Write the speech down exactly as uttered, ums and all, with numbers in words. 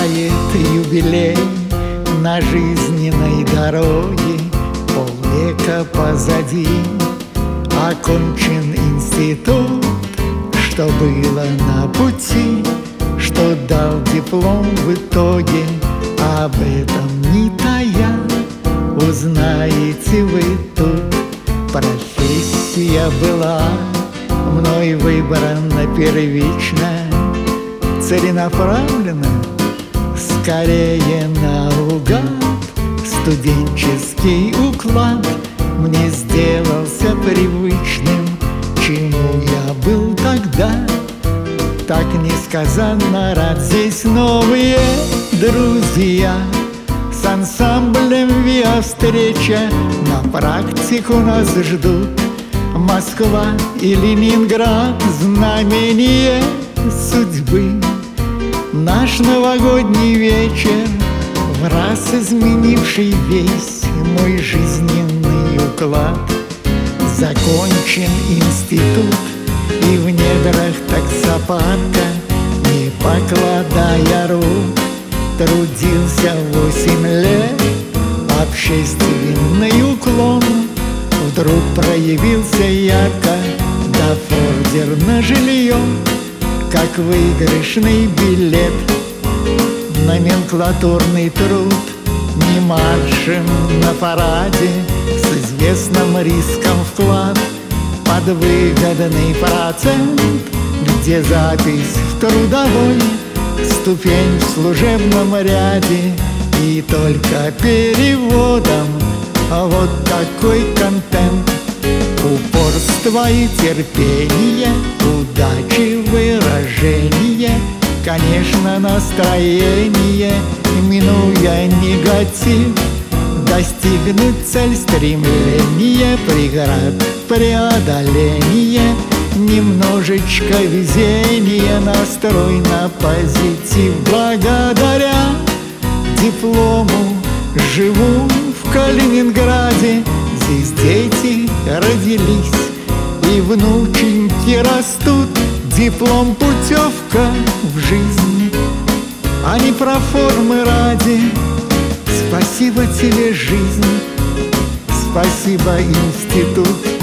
Наступает юбилей на жизненной дороге, полвека позади. Окончен институт, что было на пути, что дал диплом в итоге. Об этом не тая, узнаете вы тут. Профессия была мной выбрана первично, целенаправленно, скорее наугад. Студенческий уклад мне сделался привычным, чему я был тогда. Так несказанно рад, здесь новые друзья. С ансамблем ВИА встреча, на практику нас ждут Москва и Ленинград, знамение судьбы. Наш новогодний вечер, в раз изменивший весь мой жизненный уклад. Закончен институт, и в недрах таксопарка, не покладая рук, трудился восемь лет. Общественный уклон вдруг проявился ярко, да фордер на жилье, как выигрышный билет. Номенклатурный труд не маршем на параде, с известным риском вклад под выгодный процент, где запись в трудовой, ступень в служебном ряде, и только переводом вот такой контент. Упорство и терпение, удачи выражение, конечно, настроение, минуя негатив, достигнуть цель стремления, преград преодоление, немножечко везения, настрой на позитив. Благодаря диплому живу в Калининграде, здесь дети родились и внученьки растут. Диплом путевка в жизнь, а не про формы ради. Спасибо тебе, жизнь, спасибо, институт.